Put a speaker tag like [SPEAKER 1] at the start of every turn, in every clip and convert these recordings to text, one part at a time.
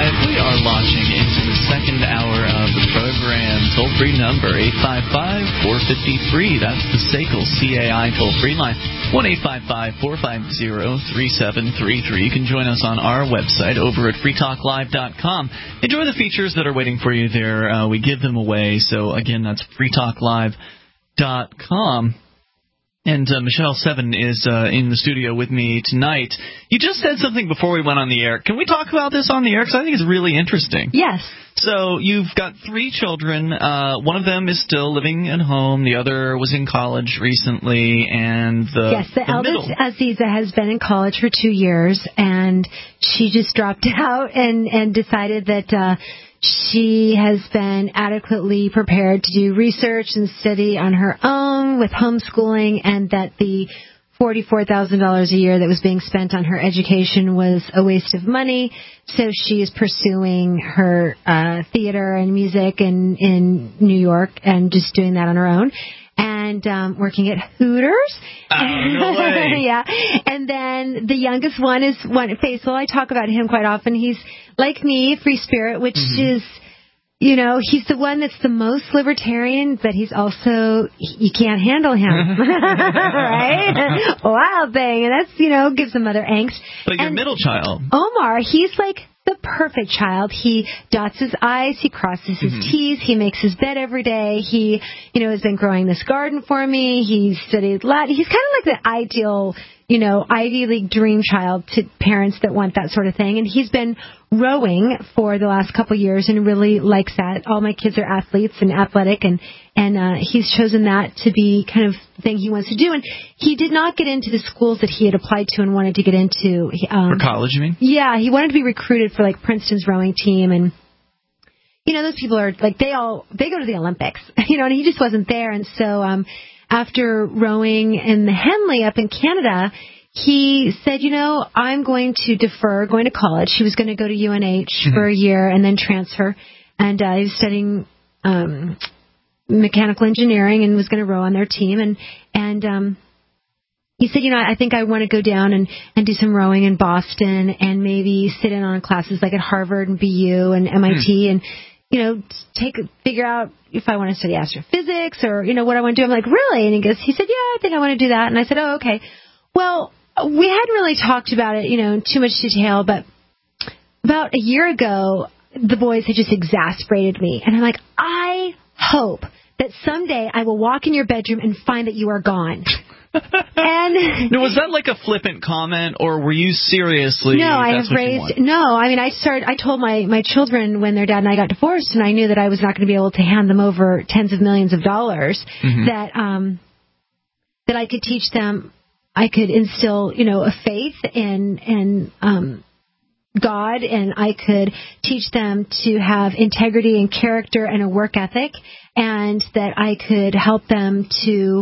[SPEAKER 1] right, we are launching into the second hour of the program. Toll-free number, 855-450-FREE. That's the SACL CAI toll-free line, 1-855-450-3733. You can join us on our website over at freetalklive.com. Enjoy the features that are waiting for you there. We give them away. So, again, that's freetalklive.com. And Michelle Seven is in the studio with me tonight. You just said something before we went on the air. Can we talk about this on the air? Because I think it's really interesting.
[SPEAKER 2] Yes.
[SPEAKER 1] So you've got 3 children. One of them is still living at home. The other was in college recently. And the
[SPEAKER 2] eldest, Aziza, has been in college for 2 years, and she just dropped out and decided that she has been adequately prepared to do research and study on her own with homeschooling, and that the $44,000 a year that was being spent on her education was a waste of money. So she is pursuing her theater and music in New York and just doing that on her own. And working at Hooters.
[SPEAKER 1] No way.
[SPEAKER 2] Yeah. And then the youngest one is Faisal. I talk about him quite often. He's like me, free spirit, which is, you know, he's the one that's the most libertarian, but he's also, you can't handle him. Right? Wild thing. And that's, you know, gives the mother angst.
[SPEAKER 1] But your middle child,
[SPEAKER 2] Omar, he's like the perfect child. He dots his I's, he crosses his T's, he makes his bed every day. He, you know, has been growing this garden for me. He studied Latin. He's kind of like the ideal, you know, Ivy League dream child to parents that want that sort of thing. And he's been rowing for the last couple of years and really likes that. All my kids are athletes and athletic, and he's chosen that to be kind of the thing he wants to do. And he did not get into the schools that he had applied to and wanted to get into.
[SPEAKER 1] For college, you mean?
[SPEAKER 2] Yeah, he wanted to be recruited for like Princeton's rowing team, and you know, those people are like they go to the Olympics, you know, and he just wasn't there. And so after rowing in the Henley up in Canada, he said, you know, I'm going to defer going to college. He was going to go to UNH for a year and then transfer. And he was studying mechanical engineering and was going to row on their team. And he said, you know, I think I want to go down and do some rowing in Boston and maybe sit in on classes like at Harvard and BU and MIT and, you know, figure out if I want to study astrophysics or, you know, what I want to do. I'm like, really? And he said, yeah, I think I want to do that. And I said, oh, okay. Well, we hadn't really talked about it, you know, in too much detail, but about a year ago, the boys had just exasperated me. And I'm like, I hope that someday I will walk in your bedroom and find that you are gone. And
[SPEAKER 1] now, was that like a flippant comment, or were you seriously?
[SPEAKER 2] No, I have raised. No, I mean, I told my children when their dad and I got divorced, and I knew that I was not going to be able to hand them over tens of millions of dollars. That I could teach them. I could instill, you know, a faith in God, and I could teach them to have integrity and character and a work ethic, and that I could help them to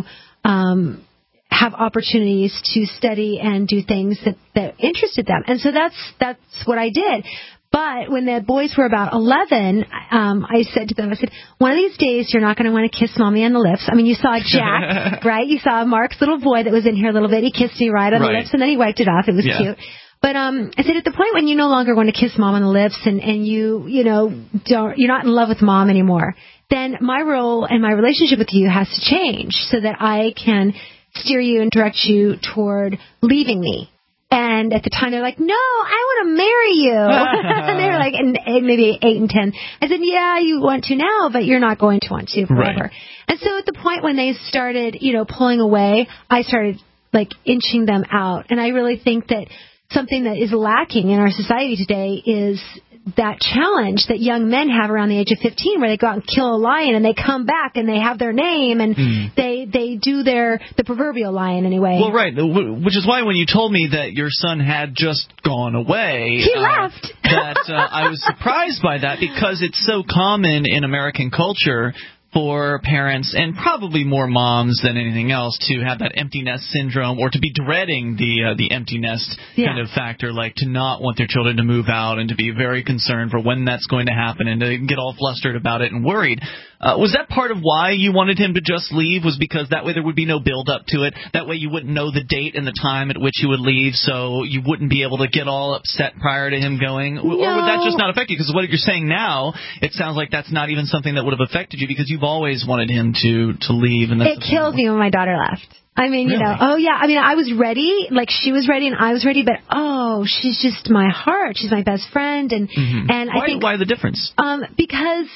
[SPEAKER 2] have opportunities to study and do things that interested them. And so that's what I did. But when the boys were about 11, I said to them, I said, one of these days you're not going to want to kiss Mommy on the lips. I mean, you saw Jack, right? You saw Mark's little boy that was in here a little bit. He kissed me right on the lips, and then he wiped it off. It was cute. But I said, at the point when you no longer want to kiss Mom on the lips and you know, you're not in love with Mom anymore, then my role and my relationship with you has to change so that I can steer you and direct you toward leaving me. And at the time, they're like, no, I want to marry you. And they were like, and maybe 8 and 10. I said, yeah, you want to now, but you're not going to want to forever. Right. And so at the point when they started, you know, pulling away, I started, like, inching them out. And I really think that something that is lacking in our society today is that challenge that young men have around the age of 15, where they go out and kill a lion and they come back and they have their name and they do the proverbial lion anyway.
[SPEAKER 1] Well, right, which is why when you told me that your son had just gone away,
[SPEAKER 2] he left.
[SPEAKER 1] That I was surprised by that, because it's so common in American culture for parents, and probably more moms than anything else, to have that empty nest syndrome, or to be dreading the empty nest kind of factor, like to not want their children to move out and to be very concerned for when that's going to happen and to get all flustered about it and worried. Was that part of why you wanted him to just leave? Was because that way there would be no build-up to it? That way you wouldn't know the date and the time at which he would leave, so you wouldn't be able to get all upset prior to him going? No. Or would that just not affect you? Because what you're saying now, it sounds like that's not even something that would have affected you, because you've always wanted him to leave. And
[SPEAKER 2] it killed me when my daughter left. I mean,
[SPEAKER 1] really?
[SPEAKER 2] I was ready, like she was ready and I was ready, but she's just my heart. She's my best friend, and
[SPEAKER 1] why the difference?
[SPEAKER 2] Because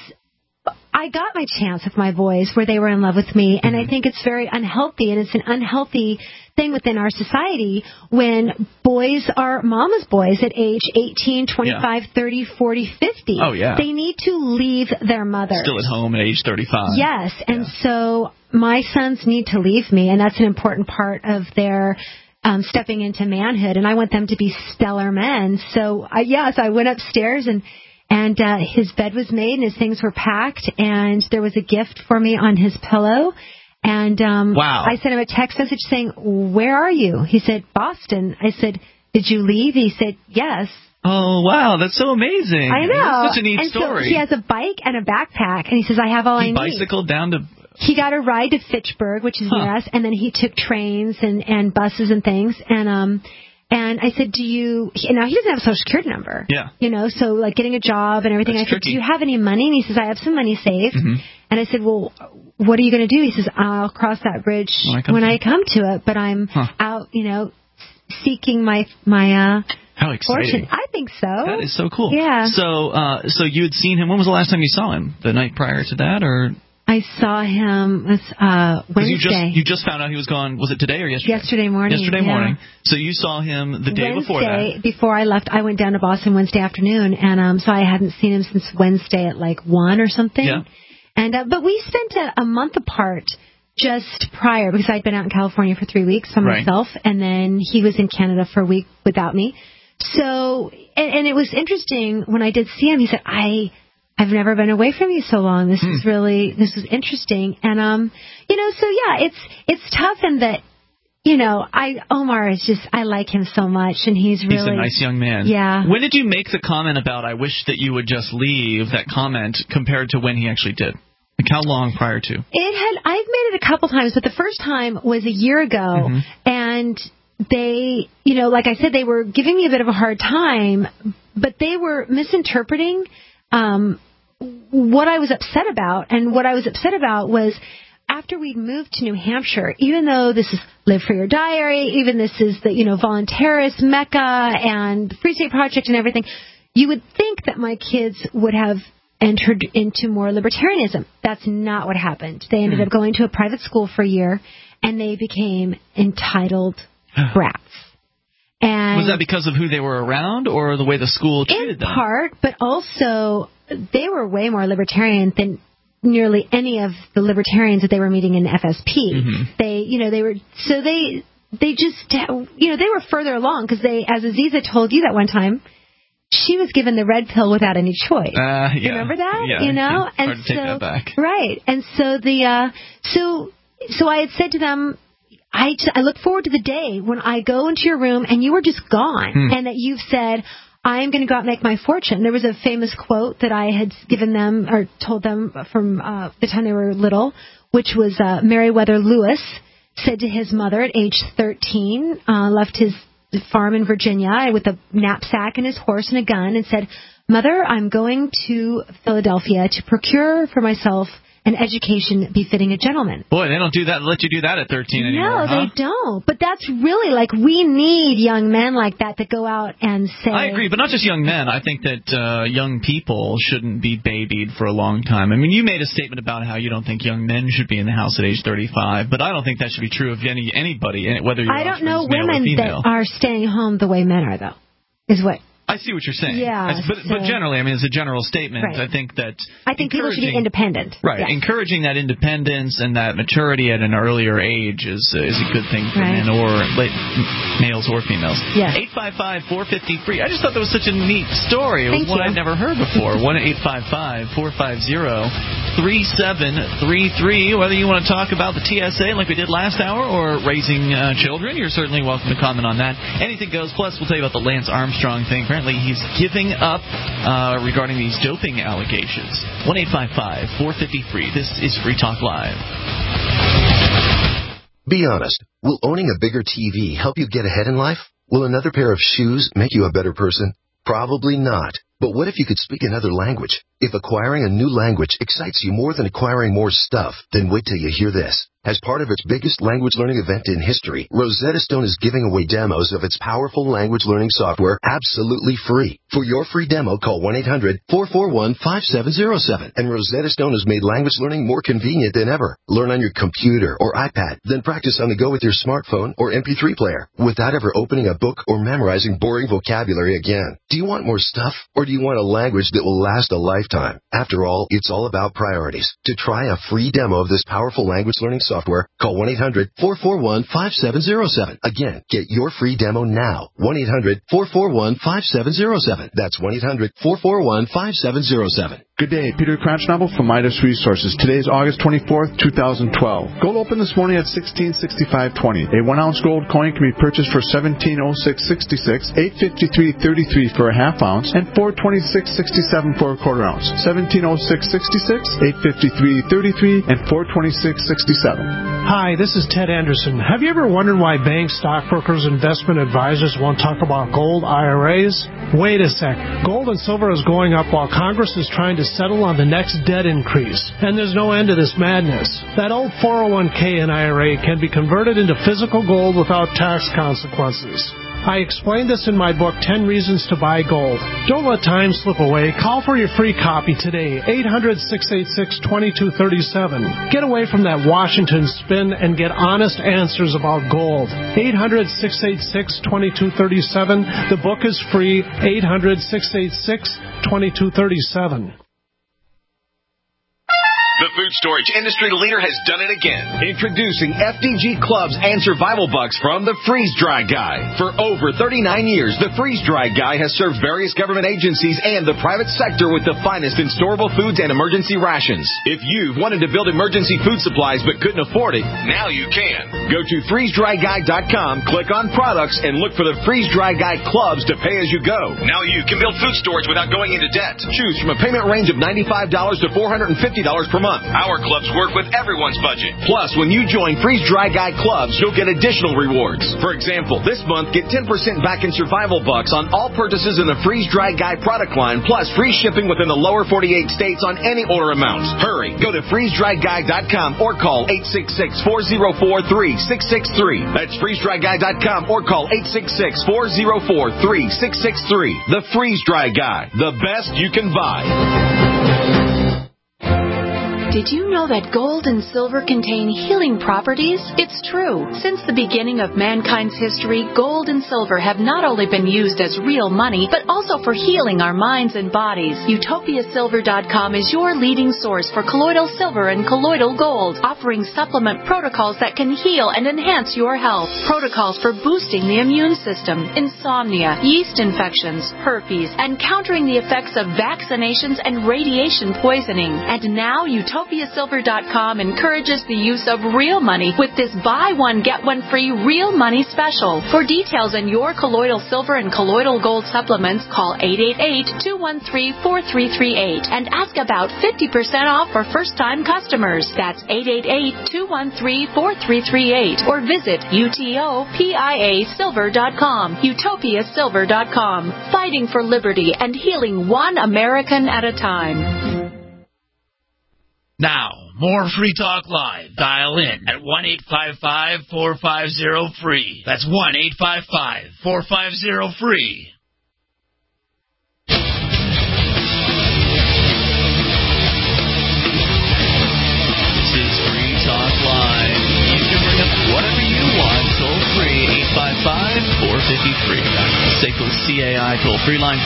[SPEAKER 2] I got my chance with my boys where they were in love with me, and I think it's very unhealthy, and it's an unhealthy thing within our society when boys are mama's boys at age 18, 25, 30, 40, 50.
[SPEAKER 1] Oh, yeah.
[SPEAKER 2] They need to leave their mother.
[SPEAKER 1] Still at home at age 35.
[SPEAKER 2] Yes, and so my sons need to leave me, and that's an important part of their stepping into manhood, and I want them to be stellar men. So, I went upstairs, and his bed was made and his things were packed, and there was a gift for me on his pillow. And I sent him a text message saying, "Where are you?" He said, "Boston." I said, "Did you leave?" He said, "Yes."
[SPEAKER 1] Oh, wow. That's so amazing.
[SPEAKER 2] I know.
[SPEAKER 1] That's such a neat story.
[SPEAKER 2] So he has a bike and a backpack, and he says, "I have all I need."
[SPEAKER 1] He bicycled down to...
[SPEAKER 2] He got a ride to Fitchburg, which is near us, and then he took trains and buses and things. And I said, now he doesn't have a Social Security number.
[SPEAKER 1] Yeah.
[SPEAKER 2] So like getting a job and everything.
[SPEAKER 1] That's
[SPEAKER 2] I said,
[SPEAKER 1] tricky.
[SPEAKER 2] "Do you have any money?" And he says, "I have some money saved."
[SPEAKER 1] Mm-hmm.
[SPEAKER 2] And I said, "Well, what are you going to do?" He says, "I'll cross that bridge when I come to it, but I'm out, seeking my
[SPEAKER 1] How exciting.
[SPEAKER 2] fortune." I think so.
[SPEAKER 1] That is so cool.
[SPEAKER 2] Yeah.
[SPEAKER 1] So you had seen him. When was the last time you saw him? The night prior to that, or?
[SPEAKER 2] I saw him Wednesday.
[SPEAKER 1] You just found out he was gone. Was it today or yesterday?
[SPEAKER 2] Yesterday morning.
[SPEAKER 1] Yesterday morning. So you saw him the day before that.
[SPEAKER 2] Wednesday, before I left, I went down to Boston Wednesday afternoon, and so I hadn't seen him since Wednesday at like 1 or something.
[SPEAKER 1] Yeah.
[SPEAKER 2] And but we spent a month apart just prior, because I'd been out in California for 3 weeks by myself, and then he was in Canada for a week without me. So, and it was interesting when I did see him. He said, I've never been away from you so long. This is interesting. And, it's tough in that, Omar is just, I like him so much, and he's a
[SPEAKER 1] nice young man.
[SPEAKER 2] Yeah.
[SPEAKER 1] When did you make the comment about, "I wish that you would just leave," that comment, compared to when he actually did? Like, how long prior to?
[SPEAKER 2] I've made it a couple times, but the first time was a year ago, and they, like I said, they were giving me a bit of a hard time, but they were misinterpreting what I was upset about. And what I was upset about was, after we'd moved to New Hampshire, even though this is Live for Your Diary, even this is the, Voluntarist Mecca and the Free State Project and everything, you would think that my kids would have entered into more libertarianism. That's not what happened. They ended up going to a private school for a year, and they became entitled brats. And
[SPEAKER 1] was that because of who they were around, or the way the school treated them?
[SPEAKER 2] In part, but also they were way more libertarian than nearly any of the libertarians that they were meeting in FSP. They were further along, because as Aziza told you that one time, she was given the red pill without any choice. Remember that?
[SPEAKER 1] Yeah,
[SPEAKER 2] and
[SPEAKER 1] hard to take that back.
[SPEAKER 2] Right. And so so I had said to them, I look forward to the day when I go into your room and you are just gone, and that you've said, "I am going to go out and make my fortune." There was a famous quote that I had given them, or told them, from the time they were little, which was Meriwether Lewis said to his mother at age 13, left his farm in Virginia with a knapsack and his horse and a gun, and said, "Mother, I'm going to Philadelphia to procure for myself an education befitting a gentleman."
[SPEAKER 1] Boy, they don't let you do that at 13 anymore.
[SPEAKER 2] No, they don't. But that's really, we need young men like that to go out and say...
[SPEAKER 1] I agree, but not just young men. I think that young people shouldn't be babied for a long time. I mean, you made a statement about how you don't think young men should be in the house at age 35, but I don't think that should be true of anybody, whether you're
[SPEAKER 2] I don't know
[SPEAKER 1] male
[SPEAKER 2] women
[SPEAKER 1] or female.
[SPEAKER 2] that are staying home the way men are, though, is what
[SPEAKER 1] I see what you're saying.
[SPEAKER 2] Yeah.
[SPEAKER 1] But generally, I mean, as a general statement,
[SPEAKER 2] right.
[SPEAKER 1] I think
[SPEAKER 2] people should be independent.
[SPEAKER 1] Right.
[SPEAKER 2] Yes.
[SPEAKER 1] Encouraging that independence and that maturity at an earlier age is a good thing for men or males or females.
[SPEAKER 2] Yes.
[SPEAKER 1] 855-450-FREE. I just thought that was such a neat story. It was one I'd never heard before. 1-855-450-3733. Whether you want to talk about the TSA like we did last hour or raising children, you're certainly welcome to comment on that. Anything goes. Plus, we'll tell you about the Lance Armstrong thing. Apparently, he's giving up regarding these doping allegations. 1-855-450-FREE. This is Free Talk Live.
[SPEAKER 3] Be honest. Will owning a bigger TV help you get ahead in life? Will another pair of shoes make you a better person? Probably not. But what if you could speak another language? If acquiring a new language excites you more than acquiring more stuff, then wait till you hear this. As part of its biggest language learning event in history, Rosetta Stone is giving away demos of its powerful language learning software absolutely free. For your free demo, call 1-800-441-5707. And Rosetta Stone has made language learning more convenient than ever. Learn on your computer or iPad, then practice on the go with your smartphone or MP3 player without ever opening a book or memorizing boring vocabulary again. Do you want more stuff, or do you want a language that will last a lifetime? After all, it's all about priorities. To try a free demo of this powerful language learning software, call 1-800-441-5707. Again, get your free demo now. 1-800-441-5707. That's 1-800-441-5707.
[SPEAKER 4] Good day, Peter Crotchnobble from Midas Resources. Today is August 24th, 2012. Gold opened this morning at $1665.20. A 1-ounce gold coin can be purchased for $1706.66, $853.33 for a half ounce, and $426.67 for a quarter ounce. $1706.66, $853.33, and $426.67.
[SPEAKER 5] Hi, this is Ted Anderson. Have you ever wondered why banks, stockbrokers, investment advisors won't talk about gold IRAs? Wait a sec. Gold and silver is going up while Congress is trying to settle on the next debt increase. And there's no end to this madness. That old 401k and IRA can be converted into physical gold without tax consequences. I explained this in my book, 10 Reasons to Buy Gold. Don't let time slip away. Call for your free copy today, 800-686-2237. Get away from that Washington spin and get honest answers about gold. 800-686-2237. The book is free, 800-686-2237.
[SPEAKER 6] The food storage industry leader has done it again. Introducing FDG Clubs and Survival Bucks from the Freeze Dry Guy. For over 39 years, the Freeze Dry Guy has served various government agencies and the private sector with the finest in storable foods and emergency rations. If you've wanted to build emergency food supplies but couldn't afford it, now you can. Go to freezedryguy.com, click on products, and look for the Freeze Dry Guy Clubs to pay as you go. Now you can build food storage without going into debt. Choose from a payment range of $95 to $450 per month. Our clubs work with everyone's budget. Plus, when you join Freeze Dry Guy Clubs, you'll get additional rewards. For example, this month, get 10% back in Survival Bucks on all purchases in the Freeze Dry Guy product line, plus free shipping within the lower 48 states on any order amount. Hurry, go to freezedryguy.com or call 866-404-3663. That's freezedryguy.com or call 866-404-3663. The Freeze Dry Guy, the best you can buy.
[SPEAKER 7] Did you know that gold and silver contain healing properties? It's true. Since the beginning of mankind's history, gold and silver have not only been used as real money, but also for healing our minds and bodies. UtopiaSilver.com is your leading source for colloidal silver and colloidal gold, offering supplement protocols that can heal and enhance your health. Protocols for boosting the immune system, insomnia, yeast infections, herpes, and countering the effects of vaccinations and radiation poisoning. And now UtopiaSilver.com encourages the use of real money with this buy one, get one free real money special. For details on your colloidal silver and colloidal gold supplements, call 888-213-4338 and ask about 50% off for first-time customers. That's 888-213-4338 or visit UTOPIASilver.com. UtopiaSilver.com. Fighting for liberty and healing one American at a time.
[SPEAKER 8] Now, more Free Talk Live. Dial in at 1-855-450-FREE. That's 1-855-450-FREE.
[SPEAKER 1] This is Free Talk Live. You can bring up whatever you want, toll free, 855-450-FREE. Seiko CAI toll-free line,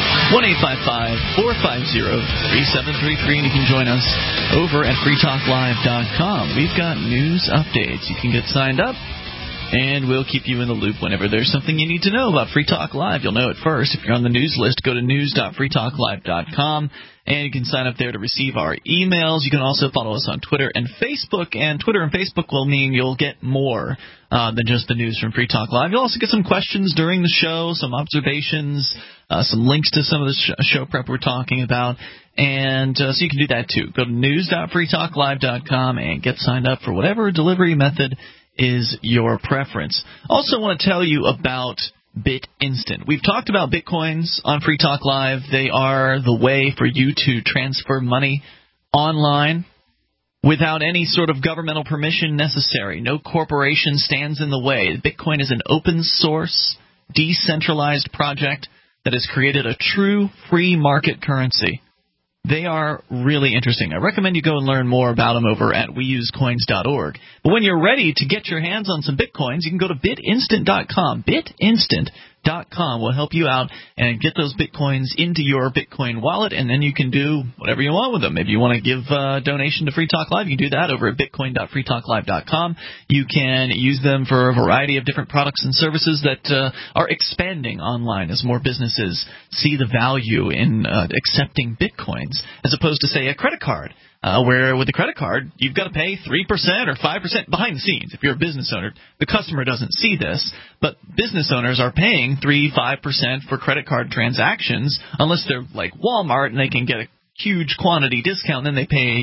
[SPEAKER 1] 1-855-450-3733, and you can join us over at freetalklive.com. We've got news updates. You can get signed up, and we'll keep you in the loop whenever there's something you need to know about Free Talk Live. You'll know it first. If you're on the news list, go to news.freetalklive.com, and you can sign up there to receive our emails. You can also follow us on Twitter and Facebook, and Twitter and Facebook will mean you'll get more than just the news from Free Talk Live. You'll also get some questions during the show, some observations, some links to some of the show prep we're talking about, and so you can do that too. Go to news.freetalklive.com and get signed up for whatever delivery method is your preference. Also want to tell you about BitInstant. We've talked about Bitcoins on Free Talk Live. They are the way for you to transfer money online without any sort of governmental permission necessary. No corporation stands in the way. Bitcoin is an open source, decentralized project that has created a true free market currency. They are really interesting. I recommend you go and learn more about them over at weusecoins.org. But when you're ready to get your hands on some Bitcoins, you can go to bitinstant.com. Bitinstant.com will help you out and get those Bitcoins into your Bitcoin wallet, and then you can do whatever you want with them. Maybe you want to give a donation to Free Talk Live, you can do that over at bitcoin.freetalklive.com. You can use them for a variety of different products and services that are expanding online as more businesses see the value in accepting Bitcoins, as opposed to, say, a credit card. Where with a credit card, you've got to pay 3% or 5% behind the scenes. If you're a business owner, the customer doesn't see this, but business owners are paying 3-5% for credit card transactions, unless they're like Walmart and they can get a huge quantity discount, and then they pay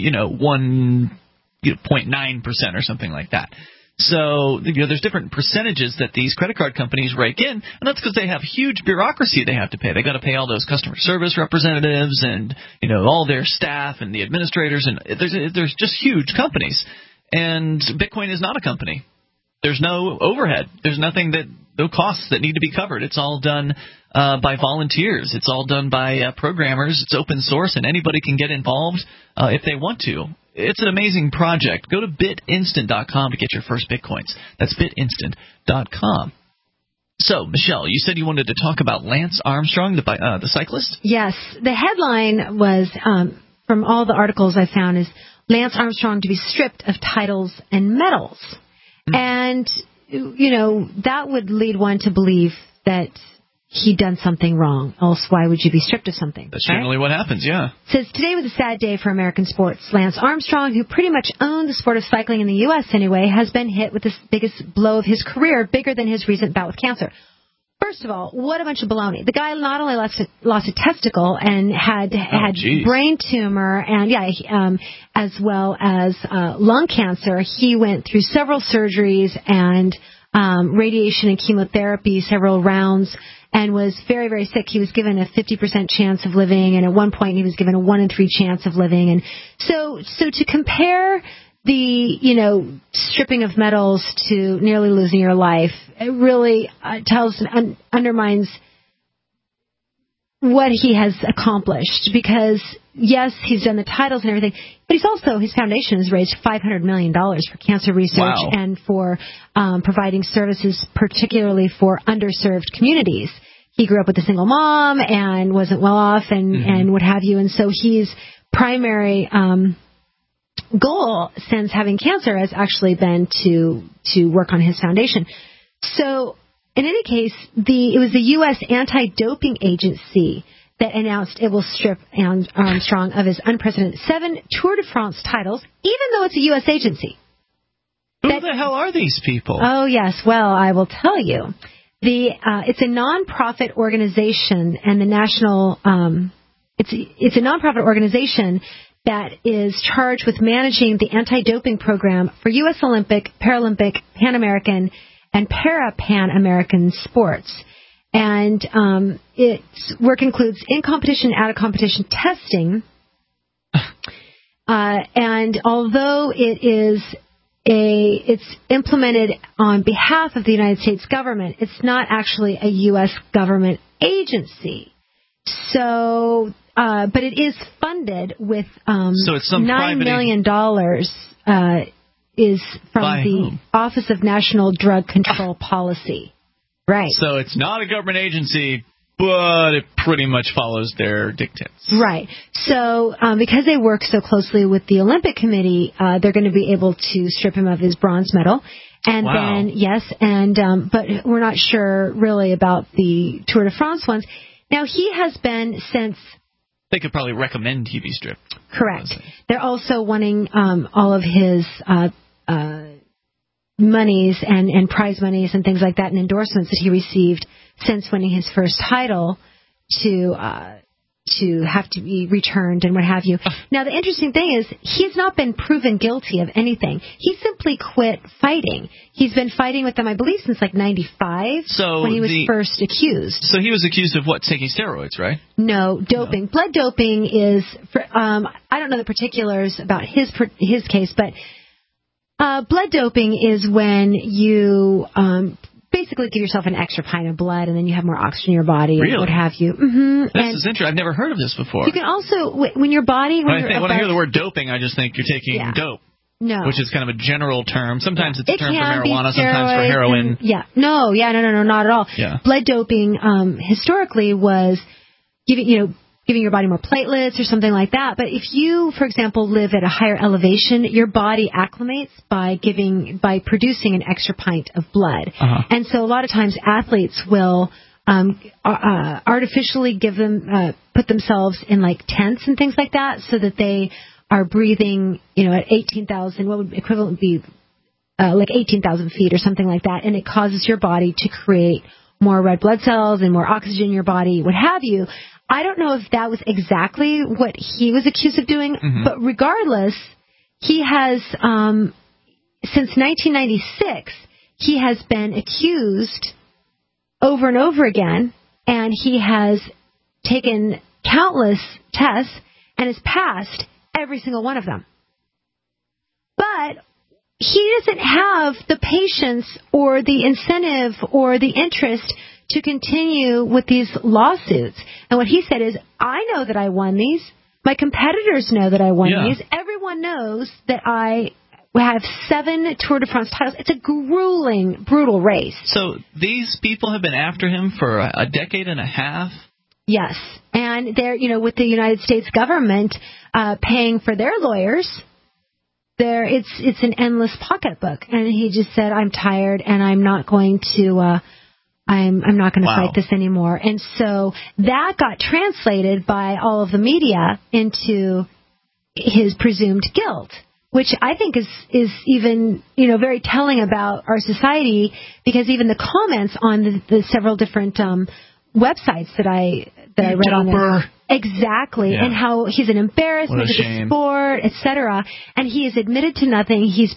[SPEAKER 1] 1.9% or something like that. So, there's different percentages that these credit card companies rake in, and that's because they have huge bureaucracy they have to pay. They've got to pay all those customer service representatives and, all their staff and the administrators, and there's just huge companies. And Bitcoin is not a company. There's no overhead. There's no costs that need to be covered. It's all done by volunteers. It's all done by programmers. It's open source, and anybody can get involved if they want to. It's an amazing project. Go to bitinstant.com to get your first Bitcoins. That's bitinstant.com. So, Michelle, you said you wanted to talk about Lance Armstrong, the cyclist?
[SPEAKER 2] Yes. The headline was, from all the articles I found, is Lance Armstrong to be stripped of titles and medals. Mm-hmm. And, that would lead one to believe that he'd done something wrong. Else, why would you be stripped of something?
[SPEAKER 1] That's generally what happens, yeah.
[SPEAKER 2] It says, today was a sad day for American sports. Lance Armstrong, who pretty much owned the sport of cycling in the U.S. anyway, has been hit with the biggest blow of his career, bigger than his recent bout with cancer. First of all, what a bunch of baloney. The guy not only lost a testicle and had brain tumor and, as well as lung cancer. He went through several surgeries and radiation and chemotherapy, several rounds, and was very, very sick. He was given a 50% chance of living, and at one point he was given a 1 in 3 chance of living. And so to compare the, stripping of medals to nearly losing your life, it really undermines what he has accomplished, because yes, he's done the titles and everything, but his foundation has raised $500 million for cancer research and for providing services, particularly for underserved communities. He grew up with a single mom and wasn't well off and what have you, and so his primary goal since having cancer has actually been to work on his foundation. So, in any case, it was the U.S. Anti-Doping Agency that announced it will strip Armstrong of his unprecedented 7 Tour de France titles, even though it's a U.S. agency.
[SPEAKER 1] Who the hell are these people?
[SPEAKER 2] Oh, yes. Well, I will tell you. It's a nonprofit organization, and the national it's a nonprofit organization that is charged with managing the anti-doping program for U.S. Olympic, Paralympic, Pan American, and Para-Pan American sports. And its work includes in-competition, out-of-competition testing. And although it's implemented on behalf of the United States government, it's not actually a U.S. government agency. So, but it is funded with
[SPEAKER 1] so it's some
[SPEAKER 2] $9 million is from the Office of National Drug Control Policy. Right.
[SPEAKER 1] So it's not a government agency, but it pretty much follows their dictates.
[SPEAKER 2] Right. So because they work so closely with the Olympic Committee, they're going to be able to strip him of his bronze medal. And then, but we're not sure really about the Tour de France ones. Now, he has been since...
[SPEAKER 1] They could probably recommend he be stripped.
[SPEAKER 2] Correct. They're also wanting all of his monies and prize monies and things like that and endorsements that he received since winning his first title to have to be returned and what have you. Now, the interesting thing is he's not been proven guilty of anything. He simply quit fighting. He's been fighting with them, I believe, since like 95 when he was first accused.
[SPEAKER 1] So he was accused of what? Taking steroids, right?
[SPEAKER 2] No, doping. No. Blood doping is, I don't know the particulars about his case, but blood doping is when you basically give yourself an extra pint of blood, and then you have more oxygen in your body, and what have you. Mm-hmm.
[SPEAKER 1] This is interesting. I've never heard of this before.
[SPEAKER 2] You can also, when your body...
[SPEAKER 1] When I hear the word doping, I just think you're taking dope.
[SPEAKER 2] No.
[SPEAKER 1] Which is kind of a general term. Sometimes it's a term for marijuana, sometimes for heroin.
[SPEAKER 2] No, not at all.
[SPEAKER 1] Yeah.
[SPEAKER 2] Blood doping historically was giving your body more platelets or something like that. But if you, for example, live at a higher elevation, your body acclimates by producing an extra pint of blood.
[SPEAKER 1] Uh-huh.
[SPEAKER 2] And so a lot of times athletes will artificially put themselves in like tents and things like that so that they are breathing, at 18,000, what would equivalent be like 18,000 feet or something like that. And it causes your body to create more red blood cells and more oxygen in your body, what have you. I don't know if that was exactly what he was accused of doing, but regardless, he has, since 1996, he has been accused over and over again, and he has taken countless tests and has passed every single one of them. But he doesn't have the patience or the incentive or the interest to continue with these lawsuits. And what he said is, I know that I won these. My competitors know that I won these. Everyone knows that I have 7 Tour de France titles. It's a grueling, brutal race.
[SPEAKER 1] So these people have been after him for a decade and a half?
[SPEAKER 2] Yes. And they're, with the United States government paying for their lawyers, it's an endless pocketbook. And he just said, I'm tired and I'm not going to... I'm not going to fight this anymore. And so that got translated by all of the media into his presumed guilt, which I think is even, very telling about our society, because even the comments on the several different websites that I read on there. Exactly. Yeah. And how he's an embarrassment to the sport, etc. And he has admitted to nothing. He's